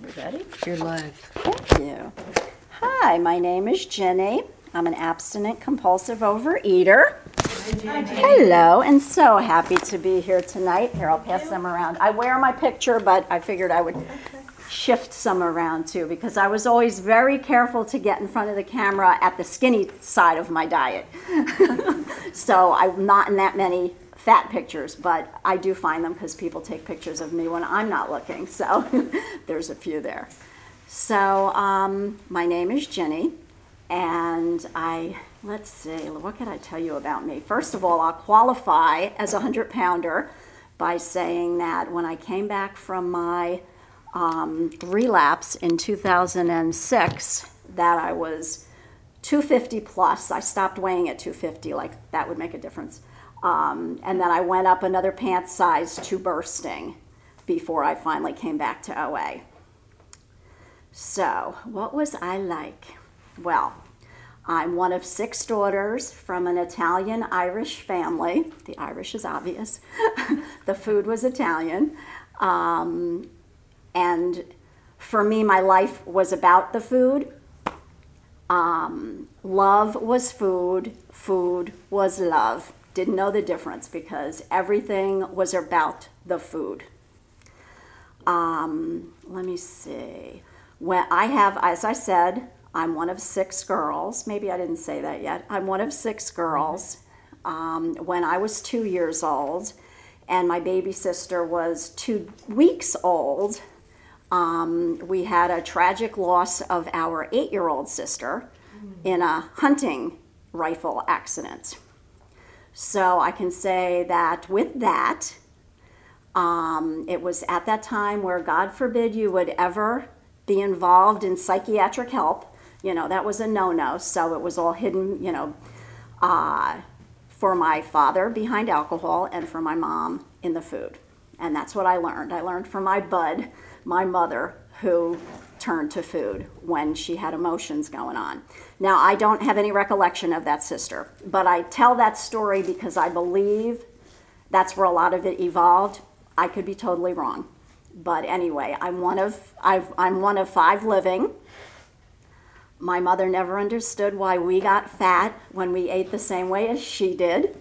You ready? You're live. Thank you. Hi, my name is Jenny. I'm an abstinent compulsive overeater. Hi, Jenny. Hello, and so happy to be here tonight. Here, I'll pass them around. I wear my picture, but I figured I would shift some around too, because I was always very careful to get in front of the camera at the skinny side of my diet. So I'm not in that many fat pictures, but I do find them because people take pictures of me when I'm not looking. So there's a few there. So my name is Jenny, and let's see, what can I tell you about me? First of all, I'll qualify as a 100-pounder by saying that when I came back from my relapse in 2006, that I was 250 plus. I stopped weighing at 250, like that would make a difference. And then I went up another pant size to bursting before I finally came back to OA. So, what was I like? Well, I'm one of 6 daughters from an Italian-Irish family. The Irish is obvious. The food was Italian. And for me, my life was about the food. Love was food. Food was love. Didn't know the difference because everything was about the food. Let me see. When as I said, I'm one of 6 girls. Maybe I didn't say that yet. I'm one of 6 girls. When I was 2 years old and my baby sister was 2 weeks old, we had a tragic loss of our 8-year-old sister in a hunting rifle accident. So I can say that with that, it was at that time where God forbid you would ever be involved in psychiatric help. You know, that was a no-no, so it was all hidden, for my father behind alcohol and for my mom in the food. And that's what I learned. I learned from my bud, my mother, who turned to food when she had emotions going on. Now, I don't have any recollection of that sister, but I tell that story because I believe that's where a lot of it evolved. I could be totally wrong. But anyway, I'm one of 5 living. My mother never understood why we got fat when we ate the same way as she did.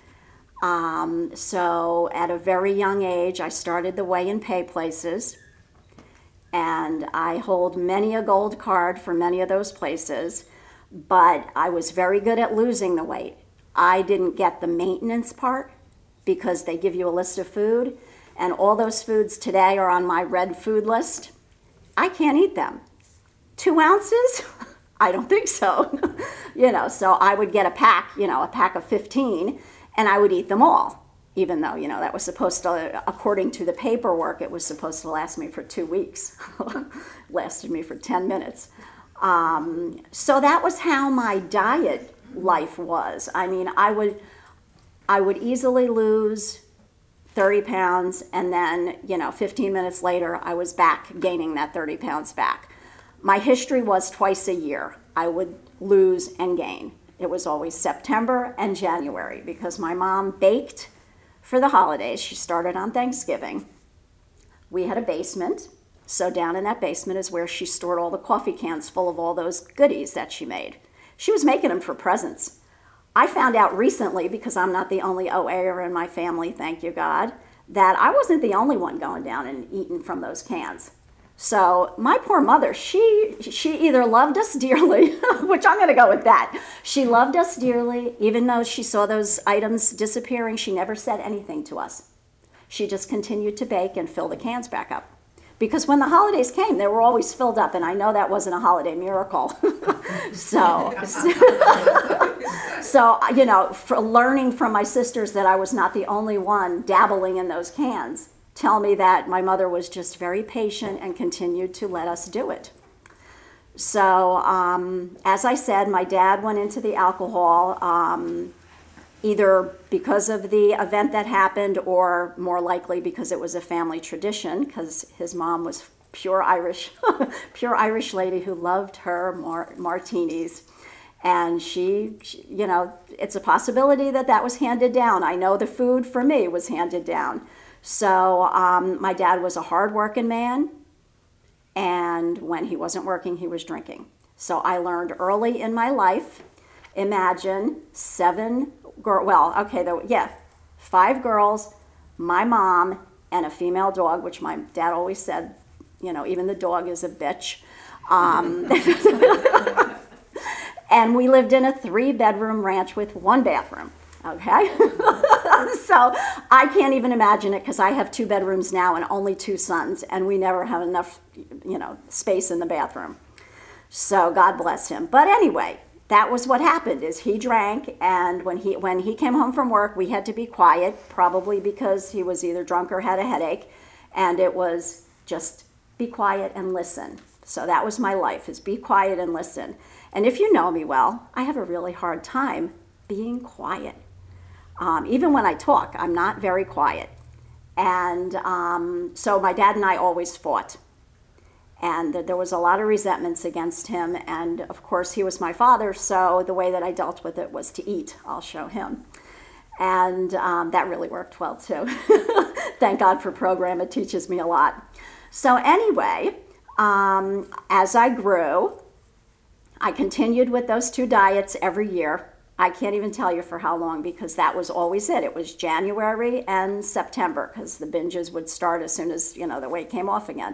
So at a very young age, I started the weigh and pay places. And I hold many a gold card for many of those places. But I was very good at losing the weight. I didn't get the maintenance part because they give you a list of food. And all those foods today are on my red food list. I can't eat them. 2 ounces? I don't think so. So I would get a pack of 15, and I would eat them all. Even though, that was supposed to, according to the paperwork, it was supposed to last me for 2 weeks. Lasted me for 10 minutes. So that was how my diet life was. I mean, I would easily lose 30 pounds, and then, 15 minutes later, I was back gaining that 30 pounds back. My history was twice a year. I would lose and gain. It was always September and January because my mom baked for the holidays. She started on Thanksgiving. We had a basement, so down in that basement is where she stored all the coffee cans full of all those goodies that she made. She was making them for presents. I found out recently, because I'm not the only OA'er in my family, thank you God, that I wasn't the only one going down and eating from those cans. So my poor mother, she either loved us dearly, which I'm going to go with that. She loved us dearly, even though she saw those items disappearing. She never said anything to us. She just continued to bake and fill the cans back up. Because when the holidays came, they were always filled up, and I know that wasn't a holiday miracle. So, for learning from my sisters that I was not the only one dabbling in those cans, tell me that my mother was just very patient and continued to let us do it. So, as I said, my dad went into the alcohol, either because of the event that happened or more likely because it was a family tradition, because his mom was pure Irish, pure Irish lady who loved her martinis. And she, it's a possibility that was handed down. I know the food for me was handed down. So my dad was a hardworking man, and and when he wasn't working, he was drinking. So I learned early in my life. Imagine 5 girls, my mom, and a female dog, which my dad always said, even the dog is a bitch. And we lived in a 3-bedroom ranch with 1 bathroom, okay? So I can't even imagine it because I have 2 bedrooms now and only 2 sons, and we never have enough, space in the bathroom. So God bless him. But anyway, that was what happened is he drank, and when he came home from work, we had to be quiet, probably because he was either drunk or had a headache, and it was just be quiet and listen. So that was my life, is be quiet and listen. And if you know me well, I have a really hard time being quiet. Even when I talk, I'm not very quiet. And so my dad and I always fought. And there was a lot of resentments against him. And of course, he was my father, so the way that I dealt with it was to eat. I'll show him. And that really worked well, too. Thank God for program. It teaches me a lot. So anyway, as I grew, I continued with those 2 diets every year. I can't even tell you for how long because that was always it. It was January and September because the binges would start as soon as, the weight came off again.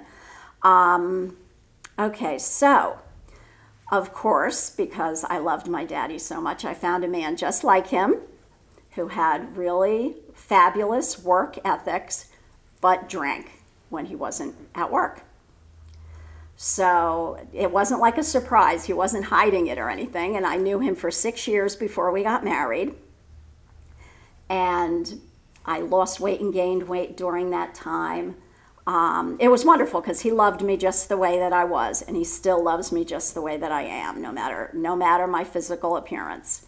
Okay, so, of course, because I loved my daddy so much, I found a man just like him who had really fabulous work ethics, but drank when he wasn't at work. So it wasn't like a surprise. He wasn't hiding it or anything. And I knew him for 6 years before we got married. And I lost weight and gained weight during that time. It was wonderful because he loved me just the way that I was, and he still loves me just the way that I am, no matter my physical appearance.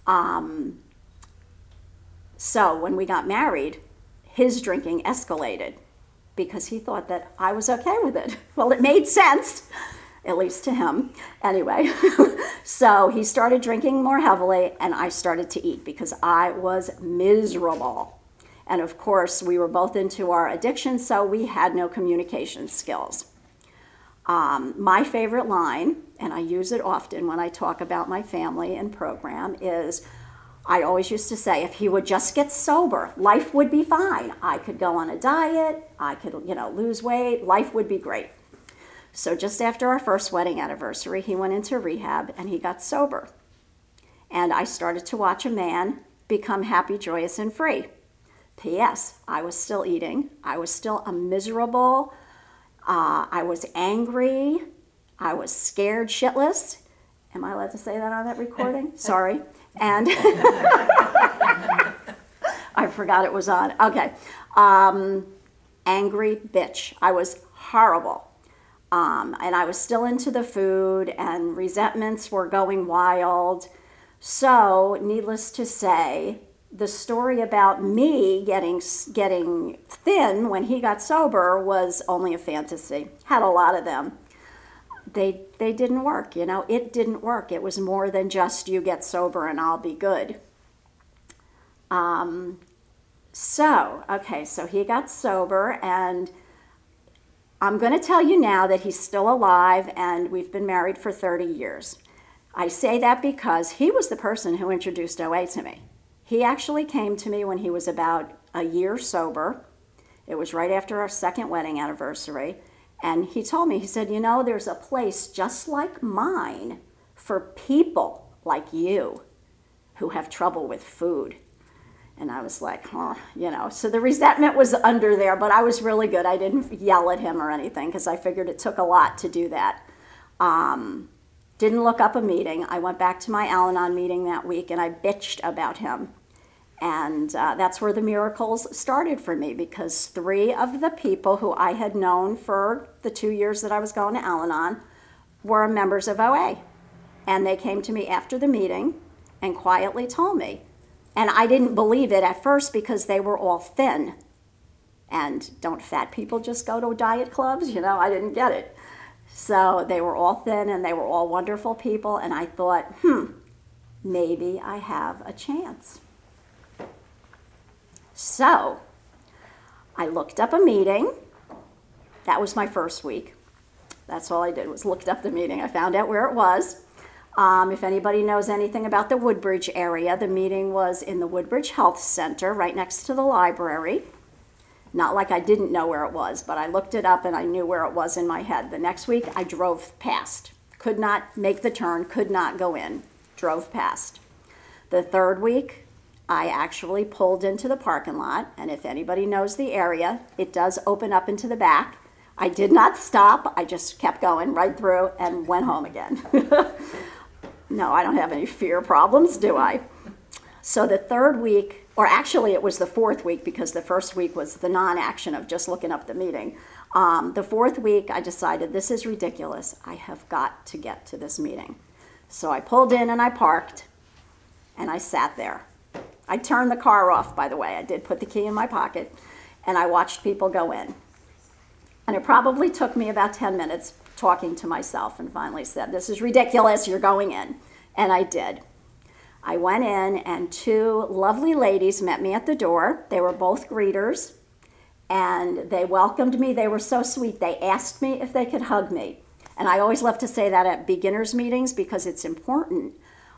So when we got married, his drinking escalated because he thought that I was okay with it. Well, it made sense, at least to him. Anyway, so he started drinking more heavily, and I started to eat because I was miserable. And of course, we were both into our addiction, so we had no communication skills. My favorite line, and I use it often when I talk about my family and program, is I always used to say, if he would just get sober, life would be fine. I could go on a diet, I could, lose weight, life would be great. So just after our first wedding anniversary, he went into rehab and he got sober. And I started to watch a man become happy, joyous, and free. P.S. I was still eating. I was still a miserable. I was angry. I was scared shitless. Am I allowed to say that on that recording? Sorry. And I forgot it was on. Okay. Angry bitch. I was horrible. And I was still into the food, and resentments were going wild. So, needless to say, the story about me getting thin when he got sober was only a fantasy. Had a lot of them. They didn't work, It didn't work. It was more than just you get sober and I'll be good. So he got sober, and I'm going to tell you now that he's still alive, and we've been married for 30 years. I say that because he was the person who introduced OA to me. He actually came to me when he was about a year sober. It was right after our second wedding anniversary. And he told me, he said, there's a place just like mine for people like you who have trouble with food. And I was like, So the resentment was under there, but I was really good. I didn't yell at him or anything because I figured it took a lot to do that. Didn't look up a meeting. I went back to my Al-Anon meeting that week and I bitched about him. And that's where the miracles started for me, because 3 of the people who I had known for the 2 years that I was going to Al-Anon were members of OA. And they came to me after the meeting and quietly told me. And I didn't believe it at first because they were all thin. And don't fat people just go to diet clubs? I didn't get it. So they were all thin and they were all wonderful people. And I thought, maybe I have a chance. So I looked up a meeting. That was my first week. That's all I did was looked up the meeting. I found out where it was. If anybody knows anything about the Woodbridge area, the meeting was in the Woodbridge Health Center right next to the library. Not like I didn't know where it was, but I looked it up and I knew where it was in my head. The next week, I drove past. Could not make the turn, could not go in. Drove past. The third week, I actually pulled into the parking lot, and if anybody knows the area, it does open up into the back. I did not stop. I just kept going right through and went home again. No, I don't have any fear problems, do I? So the third week, or actually it was the fourth week because the first week was the non-action of just looking up the meeting. The fourth week, I decided this is ridiculous. I have got to get to this meeting. So I pulled in and I parked and I sat there. I turned the car off, by the way. I did put the key in my pocket and I watched people go in. And it probably took me about 10 minutes talking to myself and finally said, this is ridiculous, you're going in. And I did. I went in and two lovely ladies met me at the door. They were both greeters and they welcomed me. They were so sweet. They asked me if they could hug me. And I always love to say that at beginners meetings because it's important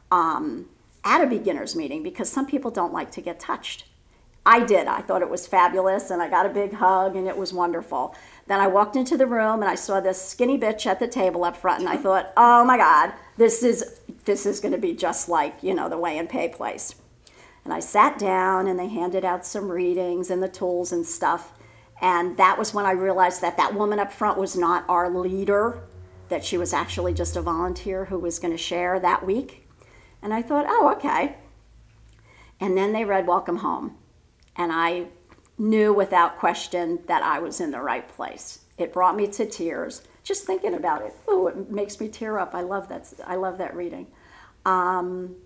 at a beginners meeting because some people don't like to get touched. I did. I thought it was fabulous and I got a big hug and it was wonderful. Then I walked into the room and I saw this skinny bitch at the table up front and I thought, oh my God, this is going to be just like, the Weigh and Pay place. And I sat down and they handed out some readings and the tools and stuff. And that was when I realized that that woman up front was not our leader, that she was actually just a volunteer who was going to share that week. And I thought, oh, okay. And then they read Welcome Home. And I knew without question that I was in the right place. It brought me to tears just thinking about it. Oh, it makes me tear up. I love that reading. And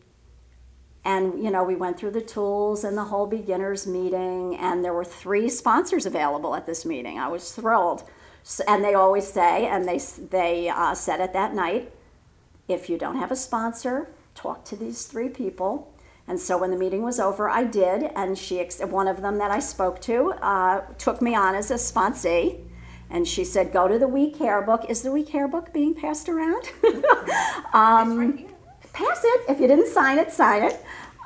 we went through the tools and the whole beginners meeting, and there were 3 sponsors available at this meeting. I was thrilled. And they always say, and they said it that night, if you don't have a sponsor, talk to these 3 people. And so when the meeting was over, I did, and one of them that I spoke to took me on as a sponsee, and she said, go to the We Care book. Is the We Care book being passed around? It's right here. Pass it. If you didn't sign it, sign it.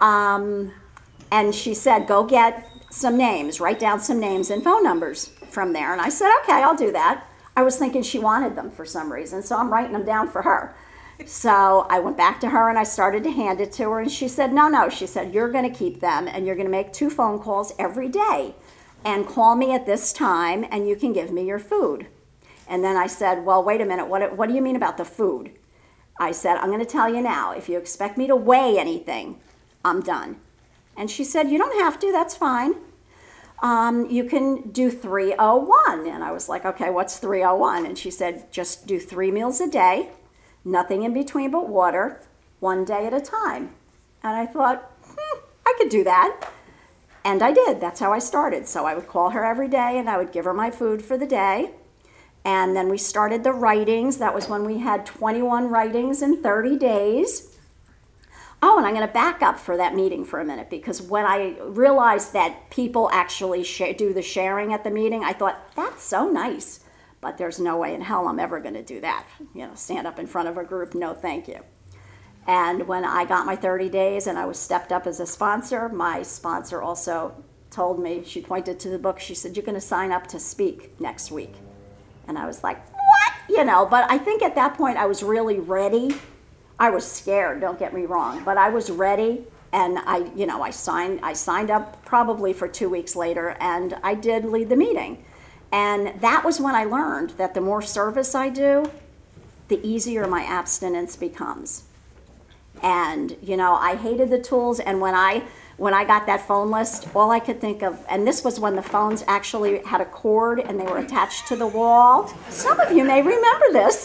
And she said, go get some names, write down some names and phone numbers from there. And I said, okay, I'll do that. I was thinking she wanted them for some reason, so I'm writing them down for her. So I went back to her and I started to hand it to her, and she said, no. She said, you're going to keep them and you're going to make 2 phone calls every day and call me at this time and you can give me your food. And then I said, well, wait a minute, what do you mean about the food? I said, I'm going to tell you now, if you expect me to weigh anything, I'm done. And she said, you don't have to, that's fine. You can do 301. And I was like, okay, what's 301? And she said, just do 3 meals a day. Nothing in between but water, 1 day at a time. And I thought, I could do that. And I did. That's how I started. So I would call her every day and I would give her my food for the day. And then we started the writings. That was when we had 21 writings in 30 days. Oh, and I'm going to back up for that meeting for a minute, because when I realized that people actually do the sharing at the meeting, I thought, that's so nice. But there's no way in hell I'm ever going to do that. Stand up in front of a group, no thank you. And when I got my 30 days and I was stepped up as a sponsor, my sponsor also told me, she pointed to the book, she said, you're going to sign up to speak next week. And I was like, what? But I think at that point I was really ready. I was scared, don't get me wrong, but I was ready. And I signed up probably for 2 weeks later, and I did lead the meeting. And that was when I learned that the more service I do, the easier my abstinence becomes. And, I hated the tools. And when I got that phone list, all I could think of, and this was when the phones actually had a cord and they were attached to the wall. Some of you may remember this.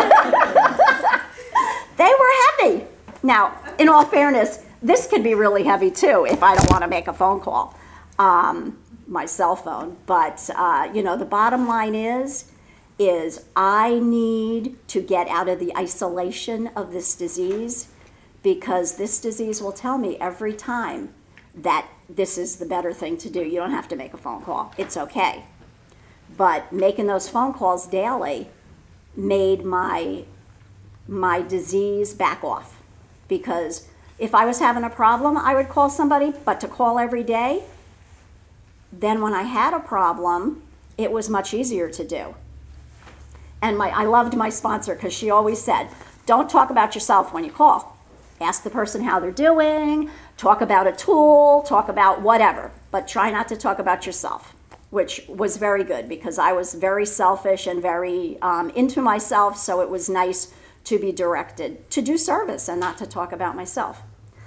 They were heavy. Now, in all fairness, this could be really heavy too if I don't want to make a phone call. My cell phone, but the bottom line is I need to get out of the isolation of this disease, because this disease will tell me every time that this is the better thing to do. You don't have to make a phone call. It's okay. But making those phone calls daily made my disease back off. Because if I was having a problem, I would call somebody, but to call every day, then when I had a problem, it was much easier to do. And I loved my sponsor because she always said, don't talk about yourself when you call. Ask the person how they're doing, talk about a tool, talk about whatever, but try not to talk about yourself, which was very good because I was very selfish and very into myself, so it was nice to be directed to do service and not to talk about myself.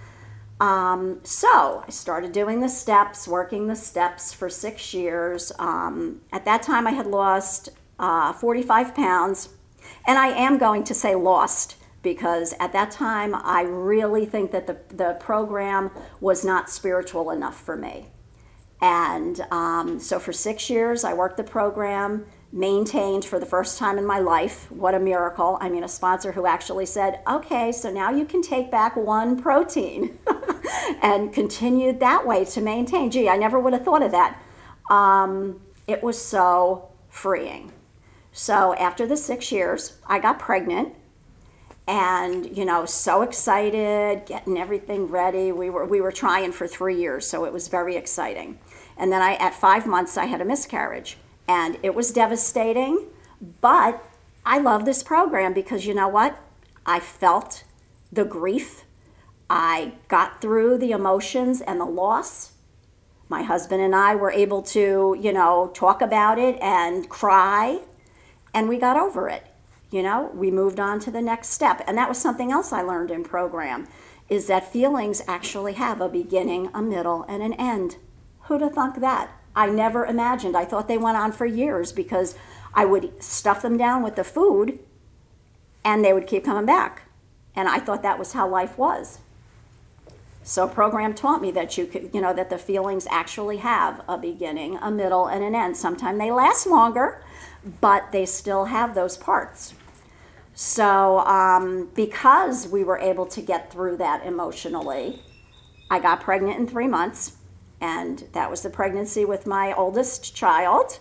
So I started doing the steps, working the steps for 6 years. At that time I had lost 45 pounds, and I am going to say lost because at that time I really think that the program was not spiritual enough for me. And so for 6 years I worked the program, maintained for the first time in my life. What a miracle. I mean, a sponsor who actually said, okay, so now you can take back 1 protein and continued that way to maintain. Gee, I never would have thought of that. It was so freeing. So after the 6 years, I got pregnant and, so excited, getting everything ready. We were trying for 3 years, so it was very exciting. And then at 5 months, I had a miscarriage. And it was devastating, but I love this program because you know what? I felt the grief. I got through the emotions and the loss. My husband and I were able to, talk about it and cry, and we got over it. We moved on to the next step. And that was something else I learned in program, is that feelings actually have a beginning, a middle, and an end. Who'd have thunk that? I never imagined. I thought they went on for years because I would stuff them down with the food and they would keep coming back. And I thought that was how life was. So program taught me that that the feelings actually have a beginning, a middle, and an end. Sometimes they last longer, but they still have those parts. So because we were able to get through that emotionally, I got pregnant in 3 months. And that was the pregnancy with my oldest child.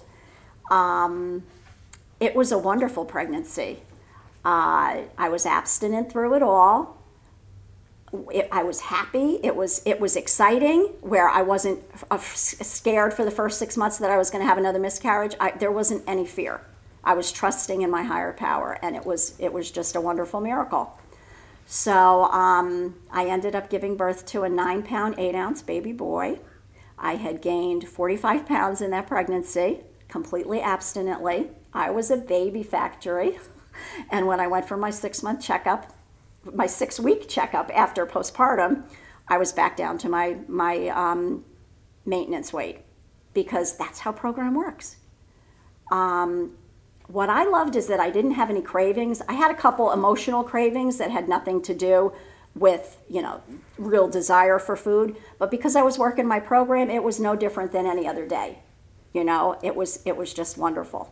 It was a wonderful pregnancy. I was abstinent through it all. I was happy. It was exciting, where I wasn't scared for the first 6 months that I was going to have another miscarriage. There wasn't any fear. I was trusting in my higher power, and it was just a wonderful miracle. So I ended up giving birth to a 9-pound, 8-ounce baby boy. I had gained 45 pounds in that pregnancy, completely abstinently. I was a baby factory. And when I went for my 6-month checkup, my 6-week checkup after postpartum, I was back down to my maintenance weight, because that's how program works. What I loved is that I didn't have any cravings. I had a couple emotional cravings that had nothing to do with, real desire for food. But because I was working my program, it was no different than any other day. It was just wonderful.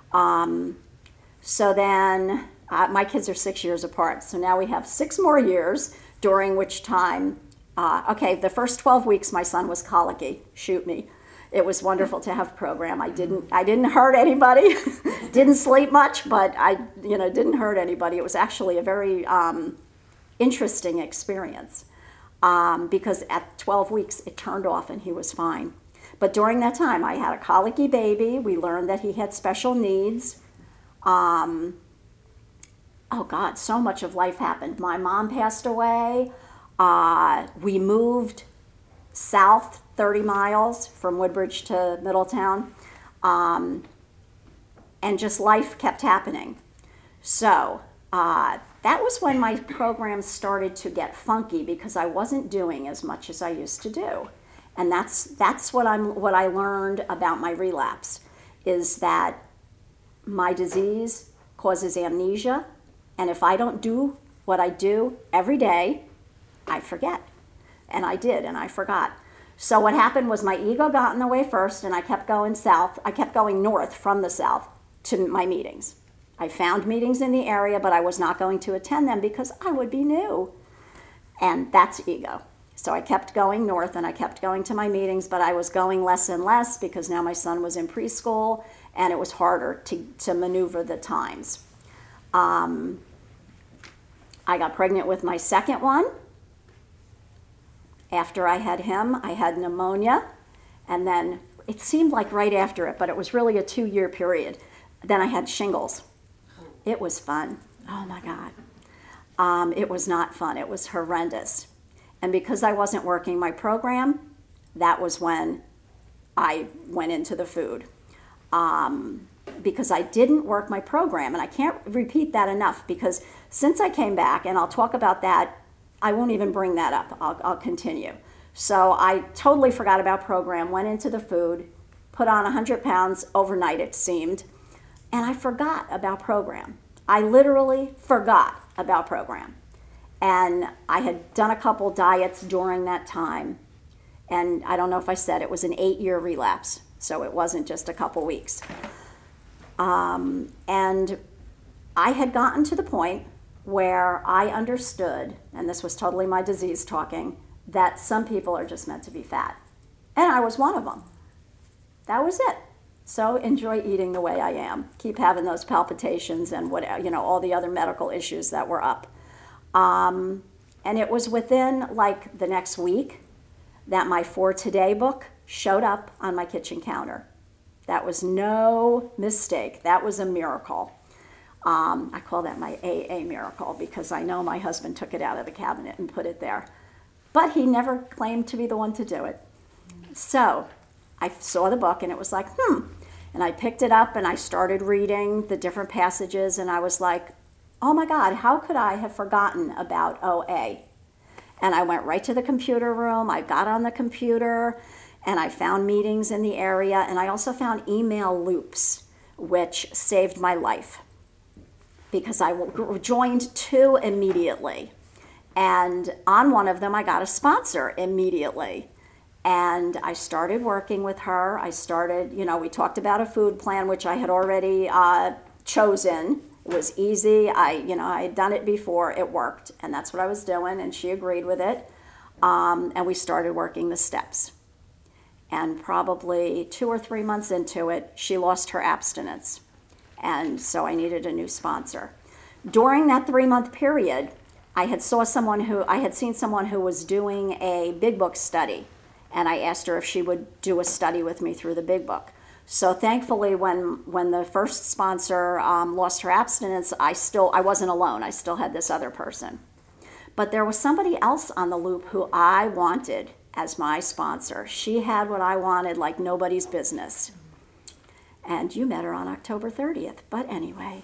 So then my kids are 6 years apart. So now we have 6 more years, during which time, the first 12 weeks my son was colicky. Shoot me. It was wonderful to have a program. I didn't hurt anybody. Didn't sleep much, but I didn't hurt anybody. It was actually a very interesting experience, because at 12 weeks it turned off and he was fine. But during that time I had a colicky baby. We learned that he had special needs. Oh God, so much of life happened. My mom passed away. We moved south 30 miles from Woodbridge to Middletown, and just life kept happening. So that was when my program started to get funky, because I wasn't doing as much as I used to do. And that's what I learned about my relapse, is that my disease causes amnesia, and if I don't do what I do every day, I forget. And I did, and I forgot. So what happened was my ego got in the way first, and I kept going south. I kept going north from the south to my meetings. I found meetings in the area, but I was not going to attend them because I would be new. And that's ego. So I kept going north, and I kept going to my meetings, but I was going less and less because now my son was in preschool, and it was harder to maneuver the times. I got pregnant with my second one. After I had him, I had pneumonia, and then it seemed like right after it, but it was really a 2-year period. Then I had shingles. It was fun. Oh my God. It was not fun. It was horrendous. And because I wasn't working my program, that was when I went into the food. Because I didn't work my program, and I can't repeat that enough, because since I came back, and I'll talk about that, I won't even bring that up. I'll continue. So I totally forgot about program, went into the food, put on 100 pounds overnight, it seemed, and I forgot about program. I literally forgot about program. And I had done a couple diets during that time, and I don't know if I said it was an 8-year relapse, so it wasn't just a couple weeks. And I had gotten to the point where I understood, and this was totally my disease talking, that some people are just meant to be fat. And I was one of them. That was it. So enjoy eating the way I am. Keep having those palpitations and what, all the other medical issues that were up. And it was within like the next week that my For Today book showed up on my kitchen counter. That was no mistake. That was a miracle. I call that my AA miracle, because I know my husband took it out of the cabinet and put it there. But he never claimed to be the one to do it. So I saw the book and it was like, And I picked it up and I started reading the different passages, and I was like, oh my God, how could I have forgotten about OA? And I went right to the computer room. I got on the computer and I found meetings in the area, and I also found email loops, which saved my life, because I joined 2 immediately. And on one of them, I got a sponsor immediately. And I started working with her. I started, we talked about a food plan, which I had already chosen. It was easy. I had done it before. It worked. And that's what I was doing. And she agreed with it. And we started working the steps. And probably 2 or 3 months into it, she lost her abstinence. And so I needed a new sponsor. During that 3-month period, I had seen someone who was doing a Big Book study, and I asked her if she would do a study with me through the Big Book. So thankfully, when the first sponsor lost her abstinence, I wasn't alone. I still had this other person. But there was somebody else on the loop who I wanted as my sponsor. She had what I wanted like nobody's business. And you met her on October 30th. But anyway,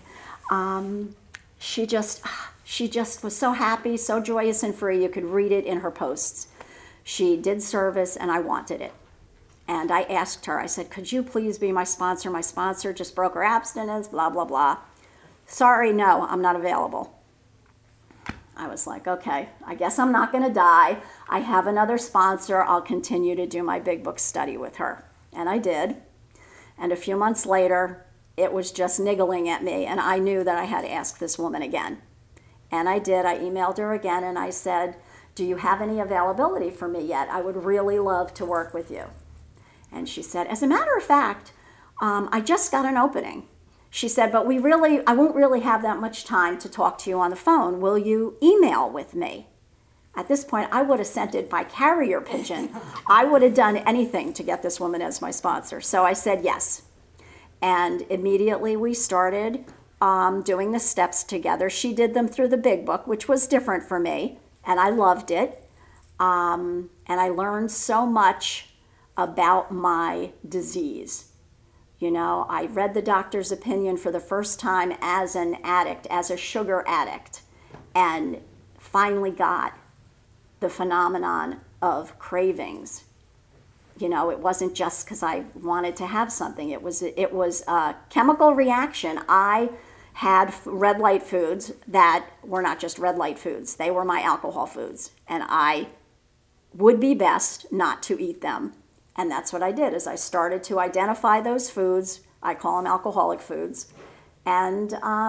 she just was so happy, so joyous and free. You could read it in her posts. She did service, and I wanted it. And I asked her, I said, could you please be my sponsor? My sponsor just broke her abstinence, blah, blah, blah. Sorry, no, I'm not available. I was like, okay, I guess I'm not going to die. I have another sponsor. I'll continue to do my Big Book study with her. And I did. And a few months later, it was just niggling at me, and I knew that I had to ask this woman again. And I did. I emailed her again, and I said, do you have any availability for me yet? I would really love to work with you. And she said, as a matter of fact, I just got an opening. She said, but I won't really have that much time to talk to you on the phone. Will you email with me? At this point, I would have sent it by carrier pigeon. I would have done anything to get this woman as my sponsor. So I said yes. And immediately we started doing the steps together. She did them through the Big Book, which was different for me, and I loved it. And I learned so much about my disease. I read the doctor's opinion for the first time as an addict, as a sugar addict, and finally got the phenomenon of cravings. It wasn't just because I wanted to have something. It was a chemical reaction. I had red light foods that were not just red light foods. They were my alcohol foods, and I would be best not to eat them. And that's what I did, is I started to identify those foods. I call them alcoholic foods. And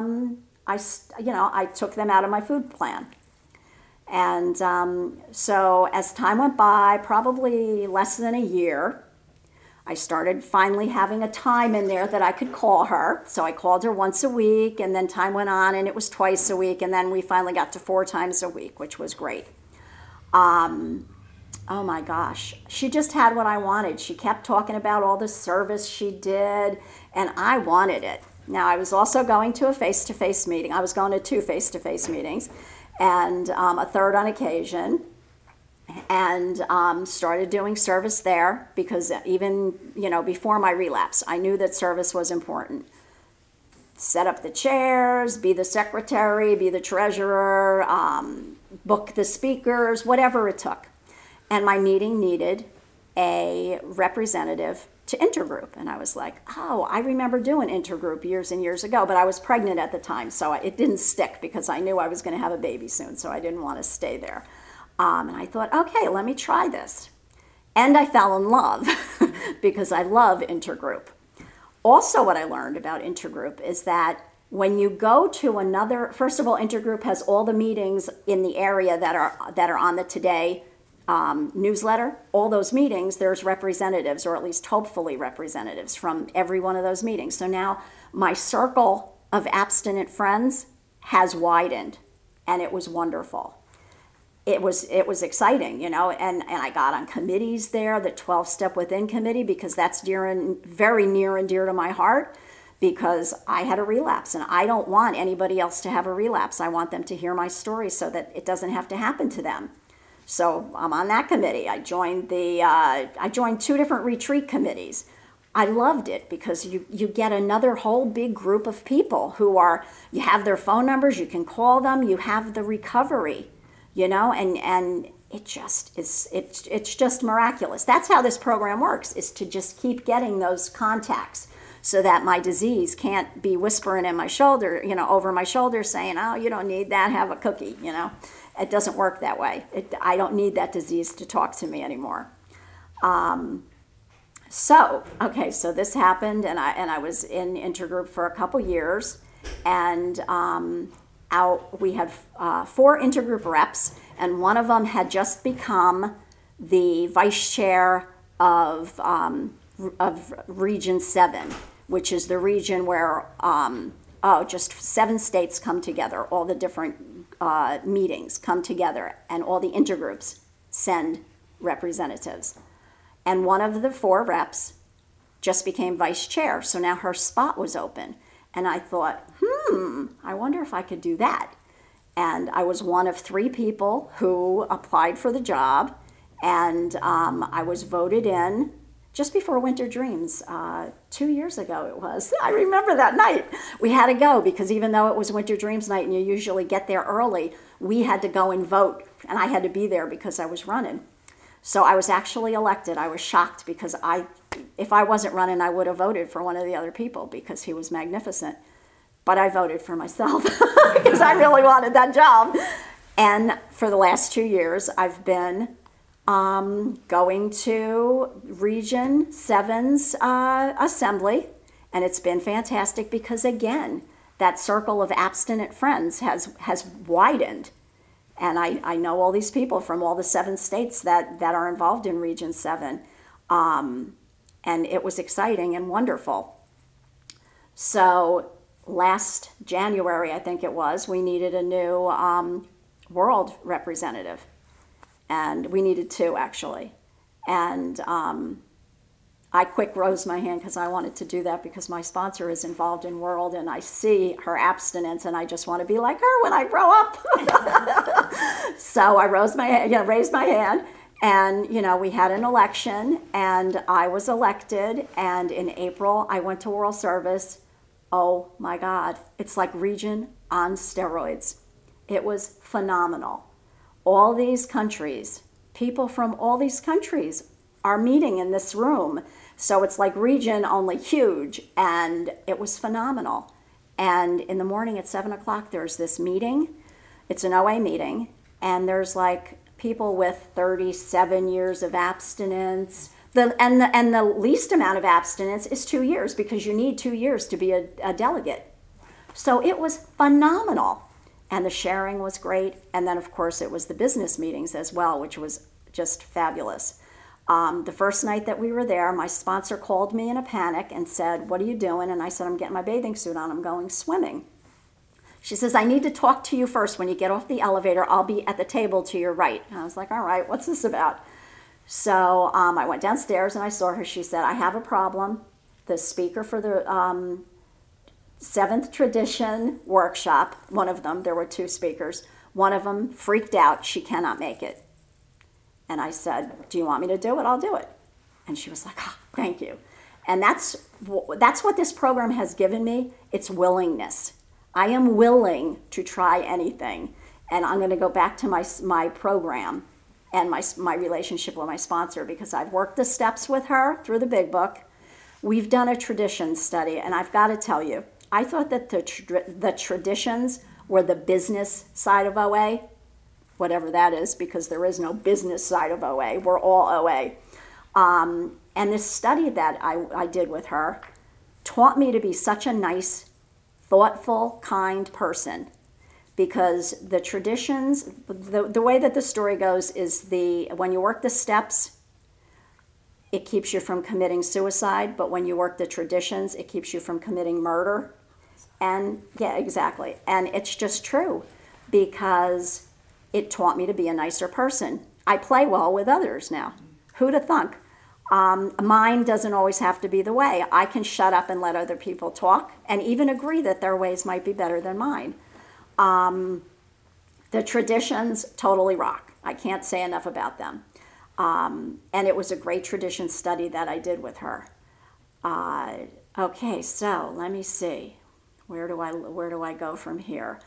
I took them out of my food plan. And so as time went by, probably less than a year, I started finally having a time in there that I could call her. So I called her once a week, and then time went on and it was twice a week, and then we finally got to 4 times a week, which was great. Oh my gosh, she just had what I wanted. She kept talking about all the service she did, and I wanted it. Now, I was also going to a face-to-face meeting. I was going to 2 face-to-face meetings, and a third on occasion, and started doing service there because even, before my relapse, I knew that service was important. Set up the chairs, be the secretary, be the treasurer, book the speakers, whatever it took. And my meeting needed a representative to intergroup. And I was like, oh, I remember doing intergroup years and years ago, but I was pregnant at the time, so it didn't stick because I knew I was going to have a baby soon, so I didn't want to stay there. And I thought, okay, let me try this. And I fell in love because I love intergroup. Also, what I learned about intergroup is that when you go to another, first of all, intergroup has all the meetings in the area that are on the Today newsletter. All those meetings, there's representatives, or at least hopefully representatives from every one of those meetings. So now my circle of abstinent friends has widened, and it was wonderful. It was exciting, and I got on committees there, the 12-Step Within committee, because that's very near and dear to my heart, because I had a relapse, and I don't want anybody else to have a relapse. I want them to hear my story so that it doesn't have to happen to them. So I'm on that committee. I joined 2 different retreat committees. I loved it because you get another whole big group of people you have their phone numbers, you can call them, you have the recovery, and it just is, it's just miraculous. That's how this program works, is to just keep getting those contacts so that my disease can't be whispering in my shoulder, over my shoulder saying, oh, you don't need that, have a cookie, It doesn't work that way. I don't need that disease to talk to me anymore. So this happened, and I was in intergroup for a couple years, and we had 4 intergroup reps, and one of them had just become the vice chair of Region 7, which is the region where just 7 states come together, all the different meetings come together, and all the intergroups send representatives. And one of the 4 reps just became vice chair, so now her spot was open. And I thought, I wonder if I could do that. And I was one of 3 people who applied for the job, and I was voted in just before Winter Dreams, 2 years ago it was. I remember that night. We had to go because even though it was Winter Dreams night and you usually get there early, we had to go and vote, and I had to be there because I was running. So I was actually elected. I was shocked because if I wasn't running, I would have voted for one of the other people because he was magnificent. But I voted for myself because I really wanted that job. And for the last 2 years, I've been going to Region 7's assembly, and it's been fantastic because, again, that circle of abstinent friends has widened. And I know all these people from all the 7 states that are involved in Region 7. And it was exciting and wonderful. So last January, I think it was, we needed a new world representative. And we needed 2, actually. And I quick rose my hand because I wanted to do that because my sponsor is involved in World, and I see her abstinence, and I just want to be like her when I grow up. So I raised my hand, and we had an election, and I was elected. And in April, I went to World Service. Oh my God, it's like Region on steroids. It was phenomenal. All these countries, people from all these countries are meeting in this room. So it's like Region, only huge, and it was phenomenal. And in the morning at 7 o'clock, there's this meeting. It's an OA meeting, and there's like people with 37 years of abstinence. And the least amount of abstinence is 2 years because you need 2 years to be a delegate. So it was phenomenal. And the sharing was great. And then, of course, it was the business meetings as well, which was just fabulous. The first night that we were there, my sponsor called me in a panic and said, "What are you doing?" And I said, "I'm getting my bathing suit on. I'm going swimming." She says, "I need to talk to you first. When you get off the elevator, I'll be at the table to your right." And I was like, "All right, what's this about?" So I went downstairs and I saw her. She said, "I have a problem. The speaker for the Seventh Tradition workshop, one of them, there were two speakers, one of them freaked out. She cannot make it." And I said, "Do you want me to do it? I'll do it." And she was like, "Oh, thank you." And that's what this program has given me. It's willingness. I am willing to try anything. And I'm going to go back to my program and my relationship with my sponsor, because I've worked the steps with her through the big book. We've done a tradition study, and I've got to tell you, I thought that the traditions were the business side of OA, whatever that is, because there is no business side of OA. We're all OA. And this study that I did with her taught me to be such a nice, thoughtful, kind person, because the traditions, the way that the story goes is when you work the steps, it keeps you from committing suicide, but when you work the traditions, it keeps you from committing murder. And yeah, exactly. And it's just true, because it taught me to be a nicer person. I play well with others now. Who'd have thunk? Mine doesn't always have to be the way. I can shut up and let other people talk and even agree that their ways might be better than mine. The traditions totally rock. I can't say enough about them. And it was a great tradition study that I did with her. Okay, so let me see. Where do I go from here?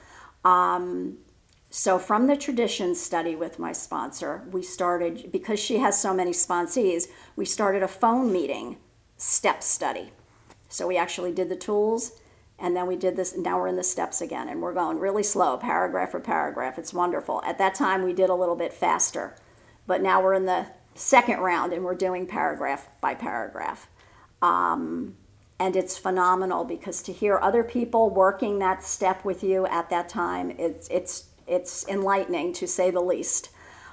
So from the tradition study with my sponsor, we started, because she has so many sponsees, we started a phone meeting step study. So we actually did the tools, and then we did this. Now we're in the steps again, and we're going really slow, paragraph for paragraph. It's wonderful. At that time, we did a little bit faster, but now we're in the second round, and we're doing paragraph by paragraph. And it's phenomenal, because to hear other people working that step with you at that time, it's enlightening, to say the least.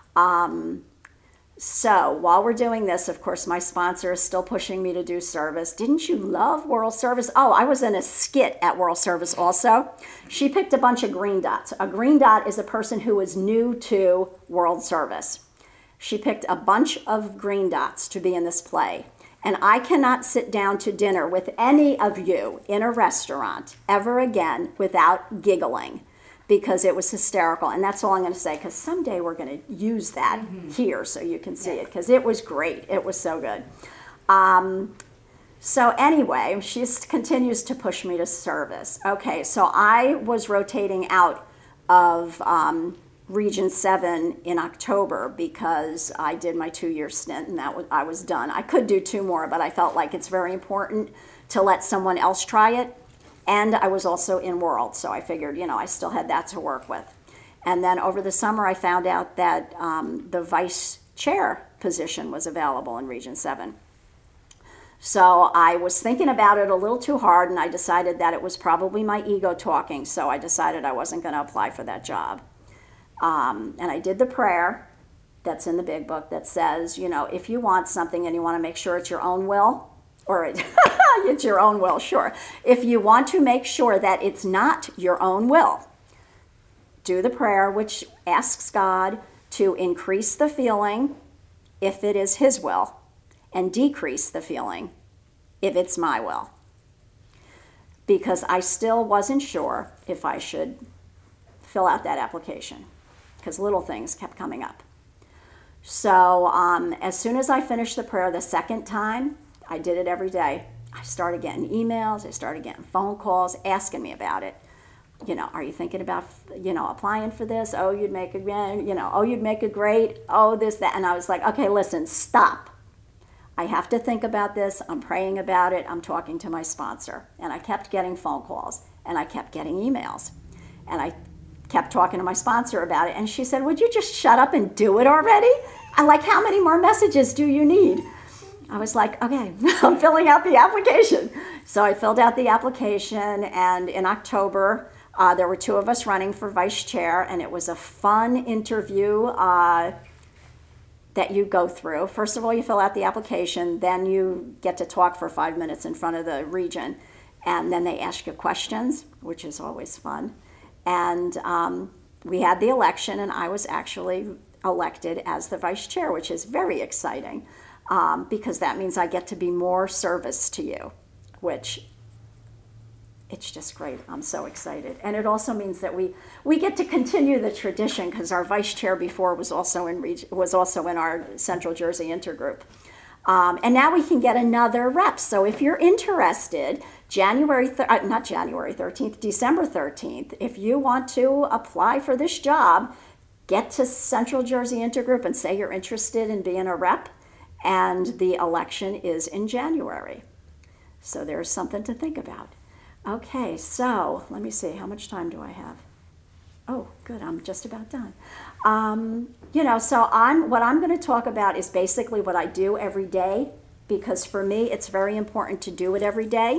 So while we're doing this, of course, my sponsor is still pushing me to do service. Didn't you love World Service? Oh, I was in a skit at World Service also. She picked a bunch of green dots. A green dot is a person who is new to World Service. She picked a bunch of green dots to be in this play. And I cannot sit down to dinner with any of you in a restaurant ever again without giggling, because it was hysterical. And that's all I'm going to say, because someday we're going to use that here so you can see it, because it was great. It was so good. So anyway, she continues to push me to service. Okay, so I was rotating out of Region 7 in October, because I did my 2-year stint, and I was done. I could do 2 more, but I felt like it's very important to let someone else try it. And I was also in World, so I figured, I still had that to work with. And then over the summer, I found out that the vice chair position was available in Region 7. So I was thinking about it a little too hard, and I decided that it was probably my ego talking, so I decided I wasn't going to apply for that job. And I did the prayer that's in the big book that says, if you want something and you want to make sure it's your own will, or it's your own will, sure. If you want to make sure that it's not your own will, do the prayer, which asks God to increase the feeling if it is His will, and decrease the feeling if it's my will. Because I still wasn't sure if I should fill out that application, because little things kept coming up. So as soon as I finished the prayer the second time, I did it every day. I started getting emails, I started getting phone calls asking me about it. Are you thinking about, applying for this? Oh, you'd make a, oh, you'd make a great, oh, this, that. And I was like, okay, listen, stop. I have to think about this. I'm praying about it. I'm talking to my sponsor. And I kept getting phone calls, and I kept getting emails. And I kept talking to my sponsor about it. And she said, would you just shut up and do it already? I'm like, how many more messages do you need? I was like, okay, I'm filling out the application. So I filled out the application, and in October, there were 2 of us running for vice chair, and it was a fun interview. that you go through. First of all, you fill out the application, then you get to talk for 5 minutes in front of the region, and then they ask you questions, which is always fun. And we had the election, and I was actually elected as the vice chair, which is very exciting because that means I get to be more service to you, which it's just great. I'm so excited. And it also means that we get to continue the tradition because our vice chair before was also in our Central Jersey intergroup. And now we can get another rep. So if you're interested, December 13th, if you want to apply for this job, get to Central Jersey Intergroup and say you're interested in being a rep. And the election is in January. So there's something to think about. Okay, so let me see, how much time do I have? Oh, good, I'm just about done. So what I'm going to talk about is basically what I do every day, because for me, it's very important to do it every day.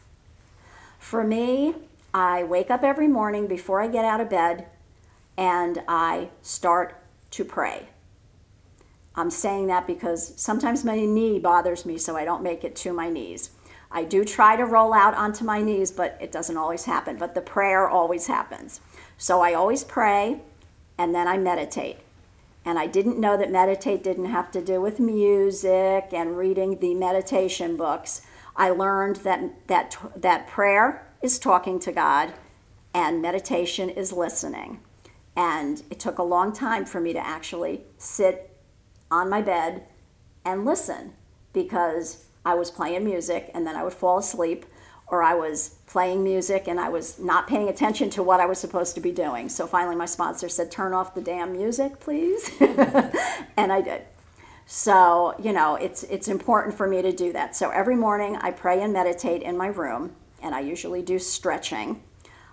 For me, I wake up every morning before I get out of bed, and I start to pray. I'm saying that because sometimes my knee bothers me, so I don't make it to my knees. I do try to roll out onto my knees, but it doesn't always happen. But the prayer always happens. So I always pray, and then I meditate. And I didn't know that meditate didn't have to do with music and reading the meditation books. I learned that prayer is talking to God, and meditation is listening. And it took a long time for me to actually sit on my bed and listen, because I was playing music and then I would fall asleep, or I was playing music and I was not paying attention to what I was supposed to be doing. So finally my sponsor said, turn off the damn music, please. And I did. So, it's important for me to do that. So every morning I pray and meditate in my room, and I usually do stretching.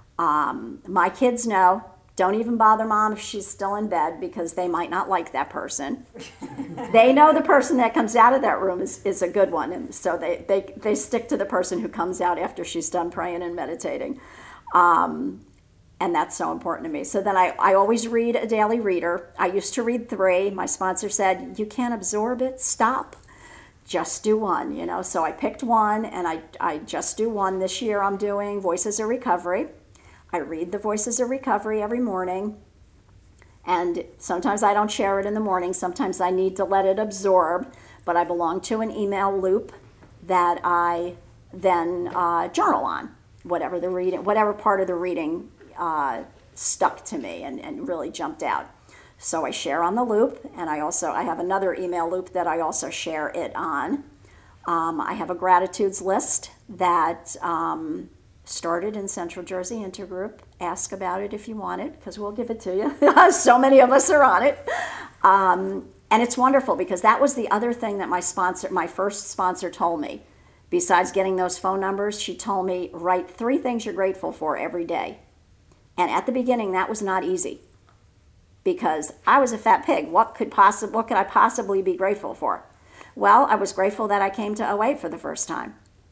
My kids know, don't even bother Mom if she's still in bed, because they might not like that person. They know the person that comes out of that room is a good one, and so they stick to the person who comes out after she's done praying and meditating. And that's so important to me. So then I always read a daily reader. I used to read 3. My sponsor said, you can't absorb it, stop. Just do one, So I picked one, and I just do one. This year I'm doing Voices of Recovery. I read the Voices of Recovery every morning, and sometimes I don't share it in the morning. Sometimes I need to let it absorb, but I belong to an email loop that I then journal on, whatever part of the reading stuck to me and really jumped out. So I share on the loop, and I have another email loop that I also share it on. I have a gratitudes list that started in Central Jersey Intergroup. Ask about it if you want it, because we'll give it to you. So many of us are on it. And it's wonderful, because that was the other thing that my first sponsor told me. Besides getting those phone numbers, she told me, write 3 things you're grateful for every day. And at the beginning, that was not easy, because I was a fat pig. What could I possibly be grateful for? Well, I was grateful that I came to OA for the first time.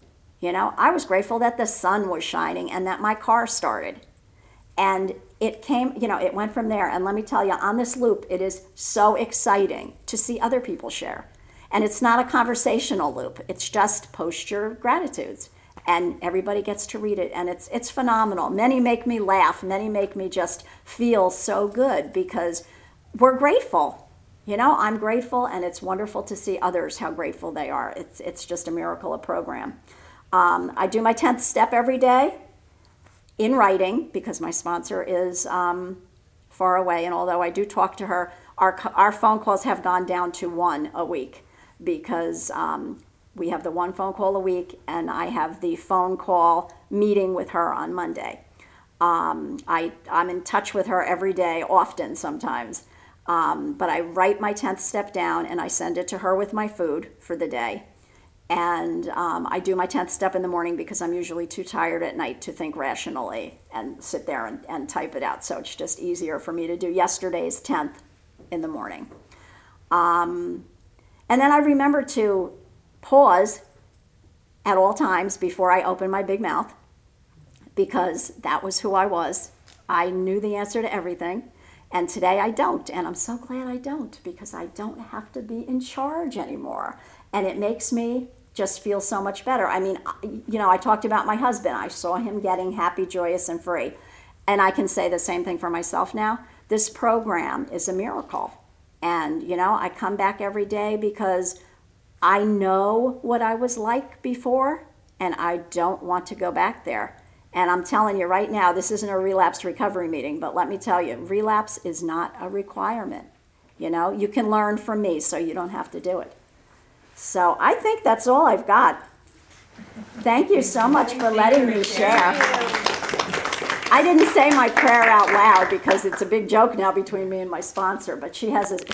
I was grateful that the sun was shining and that my car started. And it came, it went from there. And let me tell you, on this loop, it is so exciting to see other people share. And it's not a conversational loop. It's just post your gratitudes. And everybody gets to read it. And it's phenomenal. Many make me laugh. Many make me just feel so good, because we're grateful. I'm grateful, and it's wonderful to see others how grateful they are. It's just a miracle, a program. I do my 10th step every day in writing, because my sponsor is far away. And although I do talk to her, our phone calls have gone down to 1 a week, because we have the 1 phone call a week, and I have the phone call meeting with her on Monday. I'm in touch with her every day, often sometimes. But I write my 10th step down, and I send it to her with my food for the day. And I do my 10th step in the morning, because I'm usually too tired at night to think rationally and sit there and type it out. So it's just easier for me to do yesterday's 10th in the morning. And then I remember to pause at all times before I open my big mouth, because that was who I was. I knew the answer to everything. And today I don't, and I'm so glad I don't, because I don't have to be in charge anymore. And it makes me just feel so much better. I mean, I talked about my husband. I saw him getting happy, joyous, and free. And I can say the same thing for myself now. This program is a miracle. And, I come back every day because I know what I was like before, and I don't want to go back there. And I'm telling you right now, this isn't a relapse recovery meeting, but let me tell you, relapse is not a requirement. You can learn from me, so you don't have to do it. So I think that's all I've got. Thank you so much for letting me share. I didn't say my prayer out loud because it's a big joke now between me and my sponsor, but she has